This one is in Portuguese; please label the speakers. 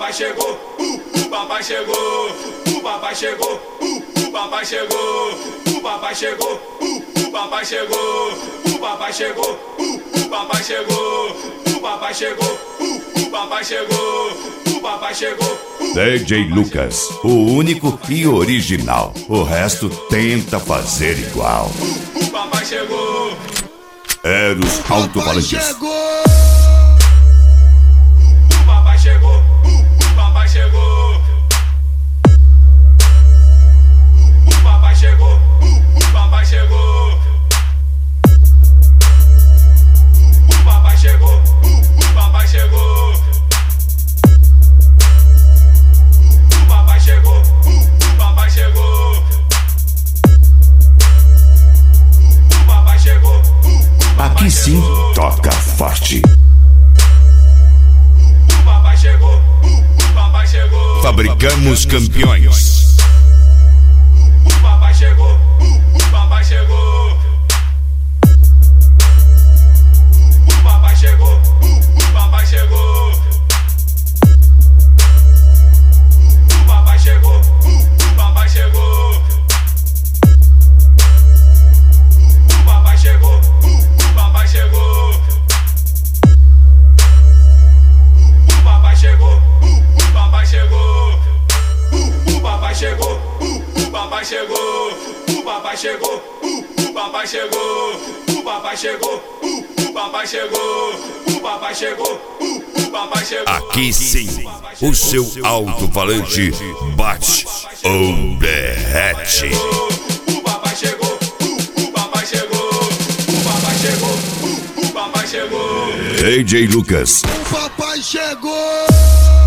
Speaker 1: papai chegou, o papai chegou, o papai chegou, o papai chegou, o papai chegou, o papai chegou, o papai chegou, o papai chegou, o papai chegou, o papai chegou, o papai chegou.
Speaker 2: DJ Lucas, o único e original. O resto tenta fazer igual.
Speaker 1: O papai chegou.
Speaker 2: Eros Alto-Falantes.
Speaker 1: O papai chegou, o papai chegou. O papai chegou, o papai chegou. O papai chegou, o papai chegou. O papai chegou, o papai chegou. O papai chegou.
Speaker 2: Aqui sim toca forte.
Speaker 1: O papai chegou, o papai chegou.
Speaker 2: Fabricamos campeões.
Speaker 1: O papai chegou, o papai chegou. O papai chegou, o papai chegou. O papai chegou, o papai chegou. O papai chegou, o papai chegou. O papai chegou, o papai chegou. O papai chegou, o papai chegou. O papai chegou, o papai chegou. O papai chegou, o papai chegou. O papai chegou, o papai chegou.
Speaker 2: Aqui sim, o seu alto-falante bate ou derrete.
Speaker 1: O papai chegou, o papai chegou. O papai chegou, o papai chegou.
Speaker 2: DJ Lucas.
Speaker 3: O papai chegou.